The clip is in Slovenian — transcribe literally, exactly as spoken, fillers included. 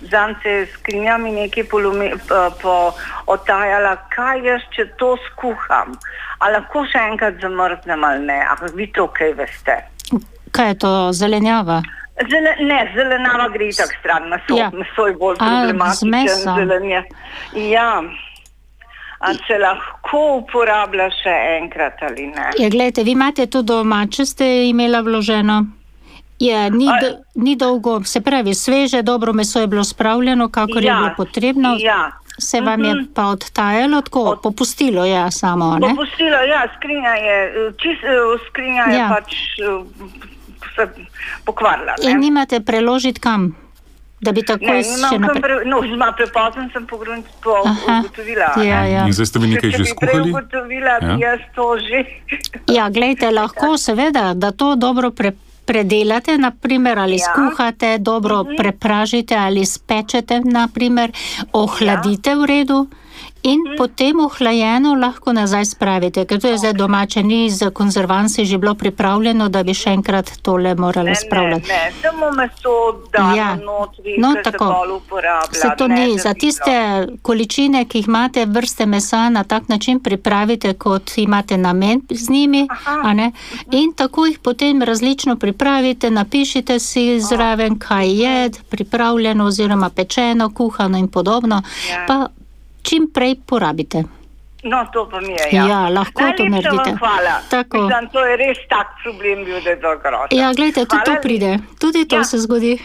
zanj se je skrinja mi nekaj polome, po otajala, kaj jaz, če to skuham, a lahko še enkrat zamrznem ali ne, a vi to kaj veste? Kaj je to, zelenjava? Zele, ne, zelenjava gre tak stran, meso, ja. meso je bolj problematičen. Zelenje. Ja, a se lahko uporablja še enkrat ali ne? Ja, gledajte, vi imate to doma, če ste imela vloženo? Je, ni, do, ni dolgo, se pravi, sveže, dobro meso je bilo spravljeno, kakor ja, je bilo potrebno, ja. se vam je pa odtajalo, tako Od... popustilo je samo, ne? Popustilo, ja, skrinja je, čist, skrinja je ja. pač se pokvarila, ne? In nimate preložiti kam? Da bi tako ne, še naprej... Pre... No, zma prepozen sem pogrunč po ugotovila. Ja, ja. In zdaj ste vi nekaj že skuhali? Če bi prej ugotovila, ja. bi jaz to že... Ja, gledajte, lahko seveda, da to dobro pre... predelate, naprimer, ali ja. skuhate, dobro uh-huh. prepražite ali spečete, naprimer, ohladite ja. v redu in uh-huh. potem ohlajeno lahko nazaj spravite, ker to je zdaj domače, ni za konzervansi že bilo pripravljeno, da bi še enkrat tole morali spravljati. Ne, ne, ne, samo meso damo ja. notri, no, ker se bolj uporablja. Se to ne, ni, za tiste količine, ki jih imate, vrste mesa na tak način pripravite, kot imate namen z njimi, a ne? In tako jih potem različno pripravite, napišite si zraven, kaj je pripravljeno oziroma pečeno, kuhano in podobno, ja. pa čim prej porabite. No, to pa mi je, ja. Ja, lahko Najlepša to naredite. Najlepša vam hvala. Tako. Mislim, to je res tak problem bil, da je to grozno. Ja, gledajte, tudi to pride. Tudi to ja. se zgodi.